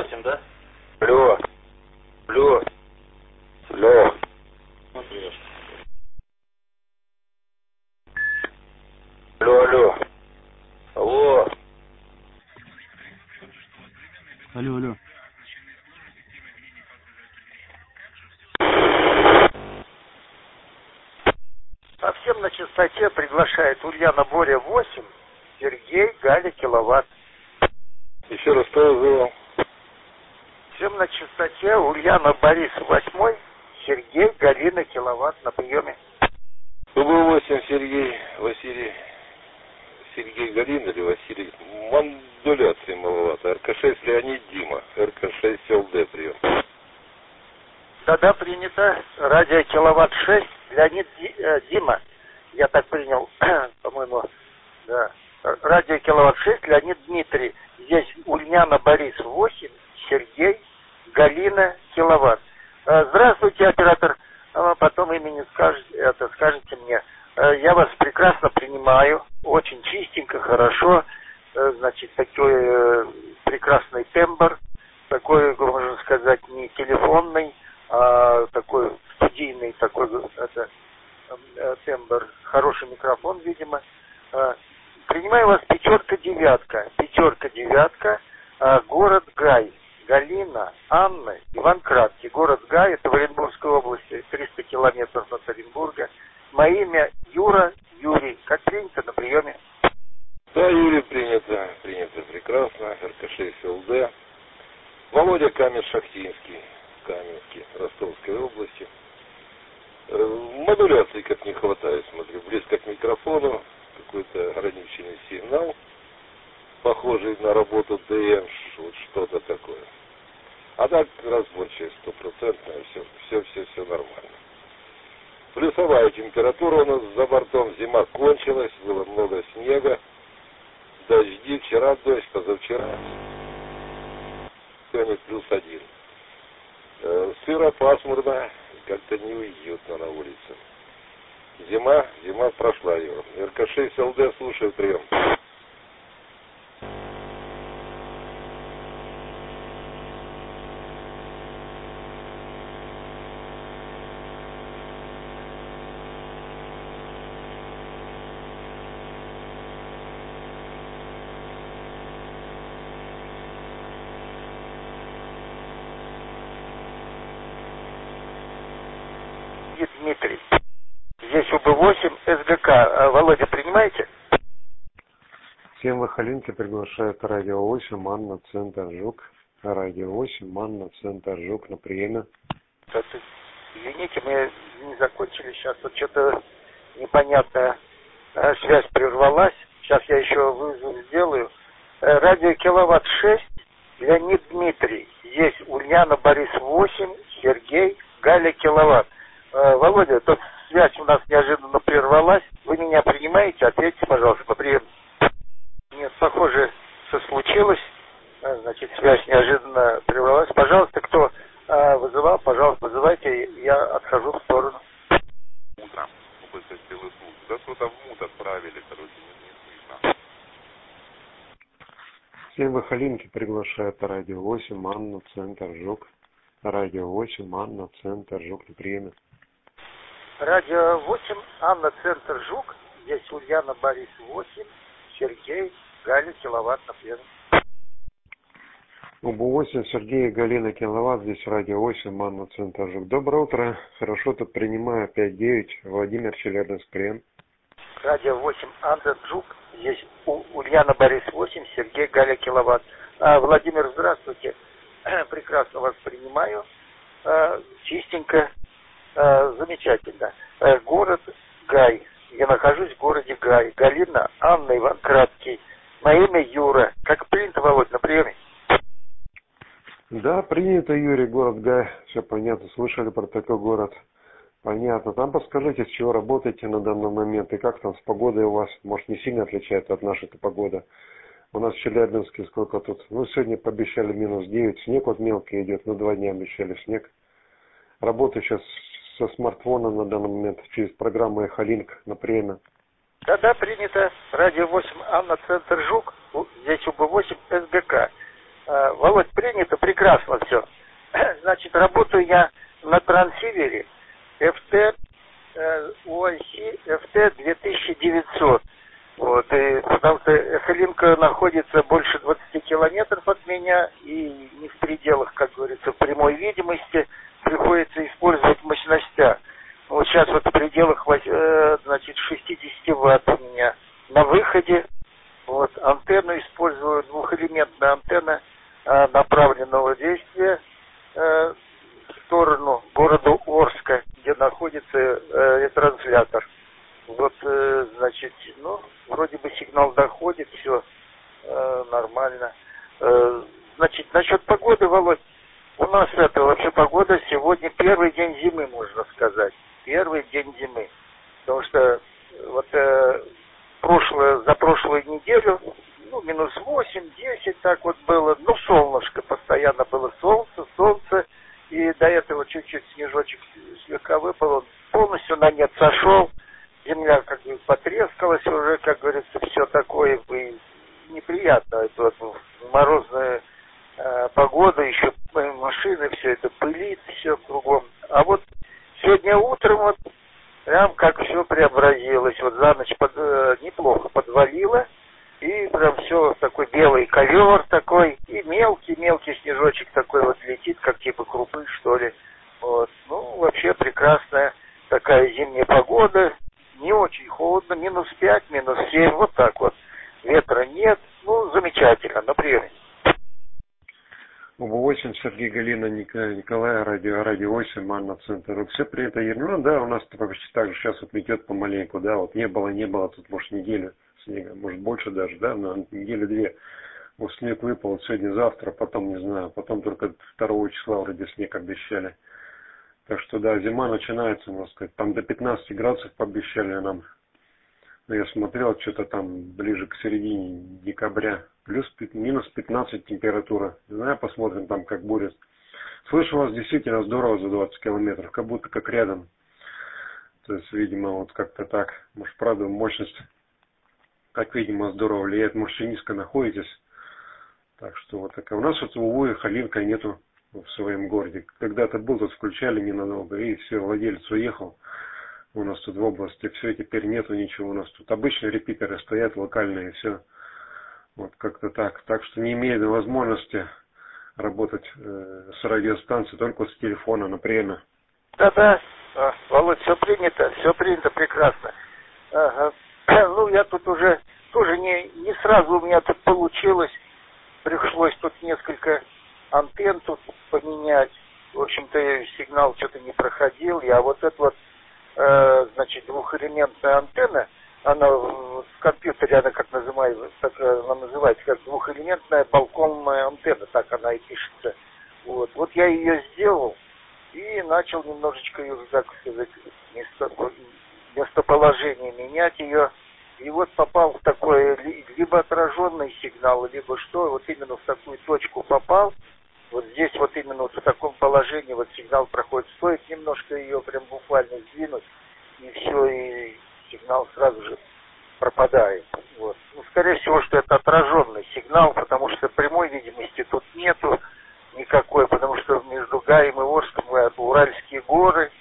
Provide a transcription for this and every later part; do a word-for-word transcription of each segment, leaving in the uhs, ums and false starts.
восемь, да? Алло. Алло. Алло. Смотри. Алло, алло. Алло. Алло, алло. Совсем на чистоте приглашает Ульяна Боря восемь, Сергей Галя Киловатт. Еще раз кто вызывал? Всем на чистоте Ульяна Борис восемь, Сергей Галина Киловатт на приеме. Кто был восемь, Сергей, Василий, Сергей Галин или Василий? Мандуляции маловато. эр ка шесть Леонид Дима. эр ка шесть эл дэ прием. Да-да, принято. Радио Киловатт шесть, Леонид Ди, э, Дима. Я так принял, по-моему, да. Радио Киловатт шесть, Леонид Дмитрий. Здесь Ульяна Борис восемь, Сергей Галина Киловатт. Здравствуйте, оператор. Потом имени скажете, это скажете мне. Я вас прекрасно принимаю. Очень чистенько, хорошо. Значит, такой прекрасный тембр. Такой, можно сказать, не телефонный, а такой студийный такой это, тембр. Хороший микрофон, видимо. Принимаю вас пятерка девятка. Пятерка девятка. Город Гай. Галина, Анна, Иван Краткий. Город Гай, это в Оренбургской области, триста километров от Оренбурга. Мое имя Юра, Юрий. Как принято на приеме? Да, Юрий, принято. Принято прекрасно. эр ка шесть эл дэ. Володя Камень-Шахтинский. Каменский, Ростовской области. Модуляции как не хватает, смотрю. Близко к микрофону. Какой-то ограниченный сигнал. Похожий на работу дэ эм, вот что-то такое. А так разборчивая, стопроцентная, все, все, все, все нормально. Плюсовая температура у нас за бортом, зима кончилась, было много снега, дожди, вчера дождь, позавчера сегодня плюс один. Э, сыро, пасмурно, как-то неуютно на улице. Зима, зима прошла ее. эр ка шесть эл дэ, слушаю, прием. Дмитрий. Здесь у бэ восемь эс гэ ка. Володя, принимаете? Всем Выхолинки приглашает радио восемь, Анна, Центр Жук. Радио восемь, Анна, Центр Жук на приеме. Извините, мы не закончили. Сейчас вот что-то непонятная связь прервалась. Сейчас я еще вызов сделаю. Радио Киловатт шесть, Леонид Дмитрий. Здесь Ульяна Борис восемь, Сергей Галя Киловатт. Володя, тут связь у нас неожиданно прервалась. Вы меня принимаете? Ответьте, пожалуйста, по приему. Нет, похоже, что случилось. Значит, связь неожиданно прервалась. Пожалуйста, кто а, вызывал, пожалуйста, вызывайте. Я отхожу в сторону. Утром. Да что-то в мут отправили, короче, не слышно. Всем Выхолинки приглашает радио восемь, Анна, Центр Жук. Радио восемь, Анна, Центр Жук на приеме. Радио восемь, Анна, Центр Жук. Здесь Ульяна Борис восемь, Сергей Галя Киловатт на приеме. У бэ восемь, Сергей и Галина Киловатт. Здесь радио восемь, Анна, Центр Жук. Доброе утро. Хорошо тут принимаю. пять девять. Владимир, Челябинск, прием. Радио восемь, Анна Жук. Здесь у Ульяна Борис восемь, Сергей Галя Киловатт. А, Владимир, здравствуйте. Прекрасно вас принимаю. А, чистенько. А, замечательно. А, город Гай. Я нахожусь в городе Гай. Галина, Анна, Иван Краткий. Мое имя Юра. Как принято, Володь, на приеме? Да, принято, Юрий, город Гай. Все понятно. Слышали про такой город? Понятно. Там подскажите, с чего работаете на данный момент и как там с погодой у вас? Может, не сильно отличается от нашей погоды? У нас в Челябинске сколько тут? Ну, сегодня пообещали минус девять. Снег вот мелкий идет. Ну, два дня обещали снег. Работаю сейчас со смартфона на данный момент через программу Эхолинк на приеме. Да-да, принято. Радио восемь, Анна, Центр Жук. Здесь у бэ восемь эс гэ ка. Э, Володь, принято, прекрасно все. Значит, работаю я на трансивере эф тэ э, о ай си эф тэ две тысячи девятьсот. Вот, и потому что Эхолинка находится больше двадцати километров от меня и не в пределах, как говорится, прямой видимости, приходится использовать мощностя. Вот сейчас вот в пределах, э, значит, шестьдесят ватт у меня на выходе. Вот, антенну использую, двухэлементная антенна э, направленного действия э, в сторону города Орска, где находится э, транслятор. Вот, э, значит, ну, вроде бы сигнал доходит, все э, нормально. Э, значит, насчет погоды, Володь, у нас это вообще погода сегодня первый день зимы, можно сказать. Первый день зимы. Потому что вот э, прошлое, за прошлую неделю, ну, минус восемь, десять, так вот было. Ну, солнышко, постоянно было солнце, солнце. И до этого чуть-чуть снежочек слегка выпал, он полностью на нет сошел. Земля как бы потрескалась уже, как говорится, все такое и неприятно. Это вот морозная э, погода, еще машины, все это пылит, все кругом. А вот сегодня утром вот прям как все преобразилось. Вот за ночь под, э, неплохо подвалило. И прям все такой белый ковер такой. И мелкий-мелкий снежочек такой вот летит, как типа крупы, что ли. Вот. Ну, вообще прекрасная такая зимняя погода. Не очень холодно, минус пять, минус семь, вот так вот. Ветра нет, ну, замечательно, например. восемь, Сергей, Галина, Николай, Николай, радио, радио восемь, Манна, центр. Вот все при этом, ну да, у нас почти так же сейчас вот метет помаленьку, да, вот не было, не было, тут может неделю снега, может больше даже, да, на неделю две. Вот снег выпал, вот сегодня, завтра, потом, не знаю, потом только второго числа вроде снег обещали. Так что да, зима начинается, можно сказать, там до пятнадцати градусов пообещали нам. Но я смотрел, что-то там ближе к середине декабря, плюс минус пятнадцать температура. Не знаю, посмотрим там, как будет. Слышу вас действительно здорово за двадцать километров, как будто как рядом. То есть, видимо, вот как-то так. Может, правда, мощность, как видимо, здорово влияет. Может, и низко находитесь. Так что вот такая. У нас вот, увы, Эхолинка нету в своем городе. Когда-то был, тут включали ненадолго, и все, владелец уехал. У нас тут в области все, теперь нету ничего. У нас тут обычные репитеры стоят, локальные, и все. Вот как-то так. Так что не имею возможности работать э, с радиостанцией, только с телефона, например. Да-да, а, Володь, все принято, все принято прекрасно. Ага. Ну, я тут уже, тоже не, не сразу у меня тут получилось. Пришлось тут несколько антенн тут поменять. В общем-то, сигнал что-то не проходил. Я вот эту вот, э, значит, двухэлементная антенна, она в, в компьютере, она как называется, так она называется, как двухэлементная балконная антенна, так она и пишется. Вот, вот я ее сделал и начал немножечко ее, так сказать, место, местоположение менять ее. И вот попал в такой либо отраженный сигнал, либо что, вот именно в такую точку попал. Вот здесь вот именно вот в таком положении вот сигнал проходит. Стоит немножко ее прям буквально сдвинуть, и все, и сигнал сразу же пропадает. Вот. Ну, скорее всего, что это отраженный сигнал, потому что прямой видимости тут нету никакой, потому что между Гаем и Орском Уральские горы,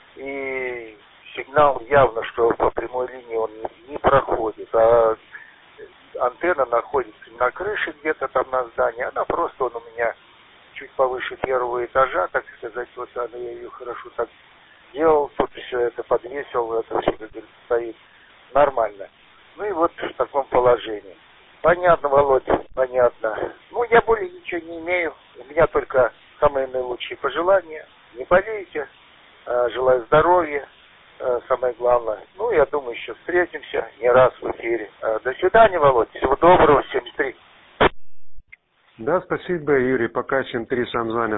и сигнал явно, что по прямой линии он не проходит, а антенна находится на крыше где-то там на здании, она просто он у меня чуть повыше первого этажа, так сказать, вот она, я ее хорошо так делал, тут все это подвесил, это все, как говорится, стоит нормально. Ну и вот в таком положении. Понятно, Володь, понятно. Ну, я более ничего не имею, у меня только самые наилучшие пожелания. Не болейте, желаю здоровья, самое главное. Ну, я думаю, еще встретимся не раз в эфире. До свидания, Володь, всего доброго, семьдесят три. Да, спасибо, Юрий, пока семь три сам занят.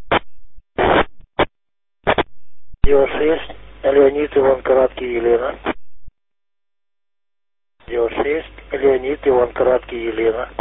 шесть, Леонид, Иван Краткий, Елена. радио шесть, Леонид, Иван Краткий, Елена.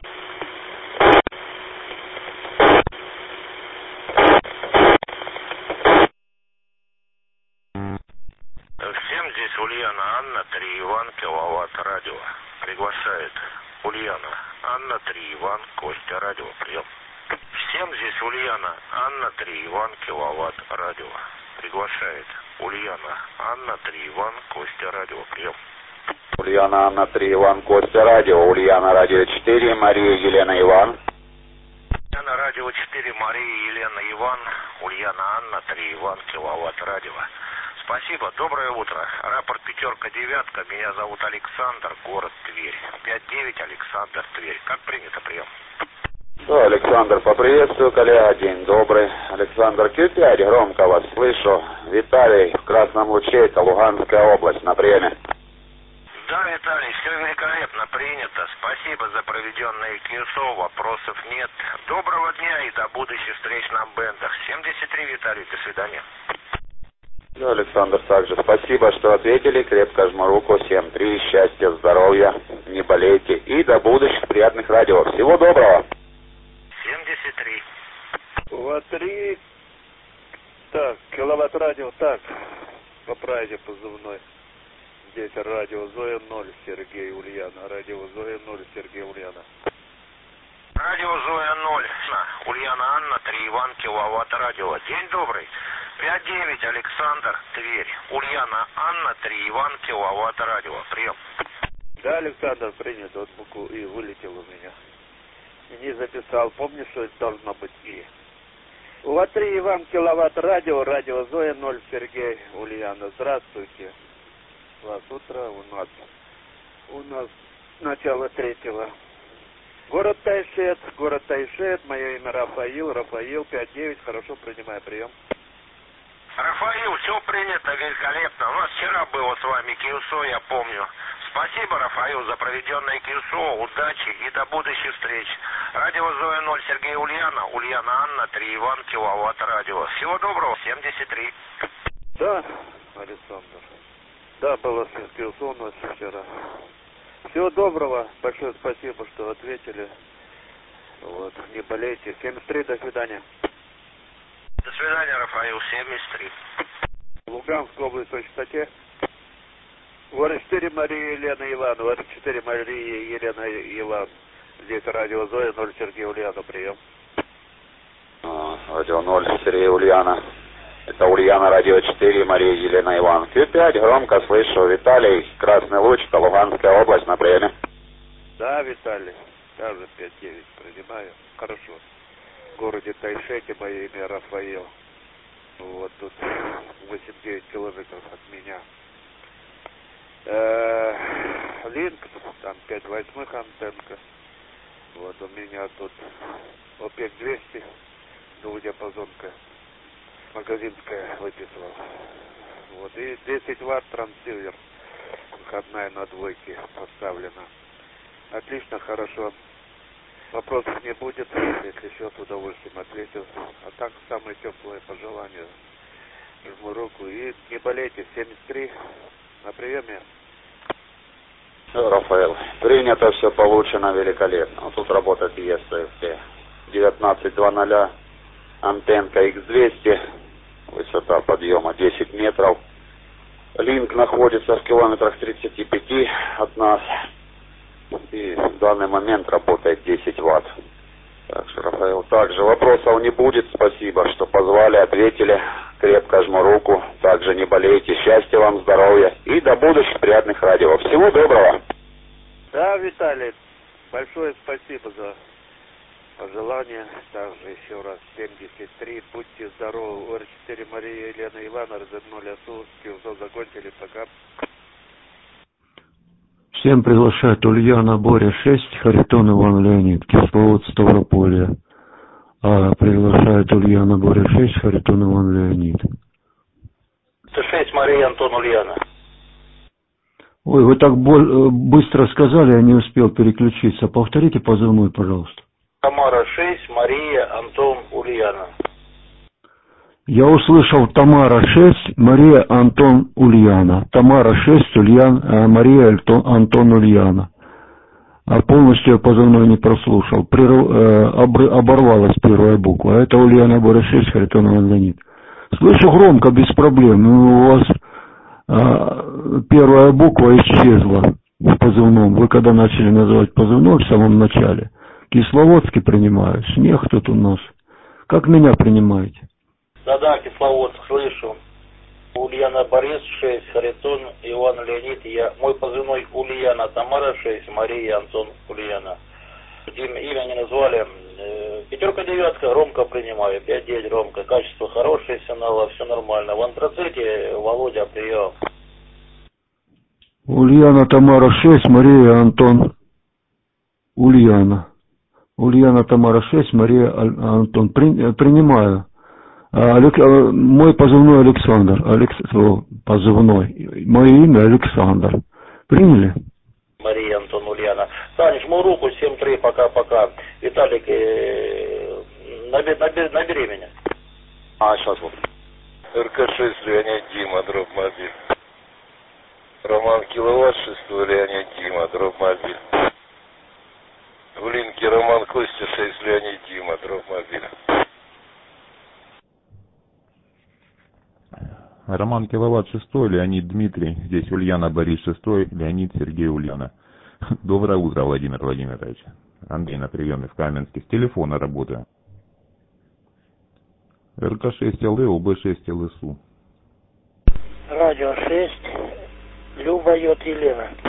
Всем здесь Ульяна, Анна, три, Иван, киловатт, радио. Приглашает Ульяна, Анна, три, Иван, Костя, радио, прием. Всем здесь Ульяна, Анна, три, Иван, киловатт, радио. Приглашает Ульяна, Анна, три, Иван, Костя, радио, прием. Ульяна, Анна, три, Иван, Костя, радио. Ульяна, радио четыре, Мария, Елена, Иван. Ульяна, радио четыре, Мария, Елена, Иван. Ульяна, Анна, три, Иван, киловатт, радио. Спасибо, доброе утро. Рапорт пятерка, девятка. Меня зовут Александр, город Тверь. пять девять, Александр, Тверь. Как принято, прием. Да, Александр, поприветствую, коллега, день добрый. Александр, Q пять, громко вас слышу. Виталий, в Красном Луче, это Луганская область, на приеме. Да, Виталий, все великолепно принято. Спасибо за проведенное КСО, вопросов нет. Доброго дня и до будущих встреч на бендах. семьдесят три, Виталий, до свидания. Да, Александр, также спасибо, что ответили. Крепко жму руку. семь три, счастья, здоровья, не болейте. И до будущих приятных радио. Всего доброго. семьдесят три. Вот три. Так, киловатт радио, так. Поправите позывной. Здесь радио Зоя ноль, Сергей, Ульяна. Радио Зоя ноль, Сергей, Ульяна. Радио Зоя ноль. Ульяна, Анна, три, Иван, киловатт, радио. День добрый. пять девять, Александр, Тверь. Ульяна, Анна, три, Иван, киловатт, радио. Прием. Да, Александр, принят. Вот букву И вылетел у меня. И не записал. Помнишь, что это должно быть И? Вот три, Иван, киловатт, радио. Радио Зоя ноль, Сергей, Ульяна. Здравствуйте. У вас утро, у нас, у нас начало третьего. Город Тайшет, город Тайшет, мое имя Рафаил, Рафаил, пять девять, хорошо, принимаю прием. Рафаил, все принято великолепно. У нас вчера было с вами КСО, я помню. Спасибо, Рафаил, за проведенное КСО, удачи и до будущих встреч. Радио Зоя ноль, Сергей, Ульяна, Ульяна, Анна, три, Иван, киловатт, радио. Всего доброго, семьдесят три. Да, Александр. Да, было КСО у нас вчера. Всего доброго, большое спасибо, что ответили. Вот, не болейте. семьдесят три, до свидания. До свидания, Рафаил, семьдесят три. Луганская область по частоте. ВР четыре, Мария, Елена, Иван. ВР четыре, Мария, Елена, Иван. Здесь радио Зоя ноль, Сергей, Ульяна, прием. А, радио ноль, Сергей, Ульяна. Это Ульяна, радио четыре, Мария, Елена, Иван. Q пять, громко слышу. Виталий, Красный Луч, это Луганская область, на приеме. Да, Виталий, даже пять девять принимаю. Хорошо. В городе Тайшете мое имя Рафаил. Вот тут восемь девять километров от меня. Э-э, линк, там пять восьмых антенка. Вот у меня тут ОПЕК двести, двухдиапазонка. Магазинская выписывал. Вот. И десять ватт трансивер. Выходная на двойке поставлена. Отлично, хорошо. Вопросов не будет. Если еще с удовольствием ответил. А так самые теплые пожелания. Жму руку. И не болейте. семьдесят три. На приеме. Все, Рафаэл. Принято, все получено великолепно. Вот тут работает и эс эф девятнадцать два ноль. Антенка икс двести, высота подъема десять метров. Линк находится в километрах тридцати пяти от нас. И в данный момент работает десять ватт. Так что, Рафаэл, также вопросов не будет. Спасибо, что позвали, ответили. Крепко жму руку. Также не болейте. Счастья вам, здоровья. И до будущих приятных радио. Всего доброго. Да, Виталий, большое спасибо за пожелания. Также еще раз семьдесят три. Будьте здоровы. ОР четыре, Мария, Елена, Иван, РЗ ноль, АСУ. КИУЗО закончили. Пока. Всем приглашает Ульяна, Боря шесть, Харитон, Иван, Леонид, кисловод, Ставрополье. А приглашает Ульяна, Боря шесть, Харитон, Иван, Леонид. Т шесть, Мария, Антон, Ульяна. Ой, вы так быстро сказали, я не успел переключиться. Повторите позывной, пожалуйста. Тамара шесть, Мария, Антон, Ульяна. Я услышал Тамара шесть, Мария, Антон, Ульяна. Тамара шесть, Ульян, э, Мария, Альтон, Антон, Ульяна. А полностью я позывной не прослушал. Прерв, э, обр, оборвалась первая буква. А это Ульяна Боря шесть, Харитон Иван Леонид. Слышу громко, без проблем. Ну, у вас э, первая буква исчезла в позывном. Вы когда начали называть позывной в самом начале? Кисловодский принимаю. Смех тут у нас. Как меня принимаете? Да-да, Кисловодск, слышу. Ульяна Борис шесть, Харитон Иван Леонид. Я, мой позывной Ульяна Тамара шесть, Мария Антон Ульяна. Имя, имя не назвали. Э, пятерка девятка, Ромка принимаю. пять девять Ромка. Качество хорошее, сигнала, все нормально. В антраците Володя, прием. Ульяна Тамара шесть, Мария Антон Ульяна. Ульяна Тамара шесть, Мария Антон. При, принимаю. Олег, мой позывной Александр. Алекс, позывной. Мое имя Александр. Приняли? Мария Антон Ульяна. Таня, жму руку, семь три, пока-пока. Виталик, э, набери, набери, набери меня. А, сейчас вот. эр ка шесть, Леонид Дима, дроп мобиль. Роман Киловатт, шестой, Леонид Дима, дроп мобиль. В линке Роман Костя, шесть, Леонид Дима, дроп мобиль. Роман Киловатт шестой, Леонид Дмитрий. Здесь Ульяна Борис шестой, Леонид Сергей Ульяна. Доброе утро, Владимир Владимирович. Андрей на приеме в Каменске. С телефона работаю. эр ка шесть эл и, о бэ шесть эл эс у. Радио шесть. Люба Йот Елена.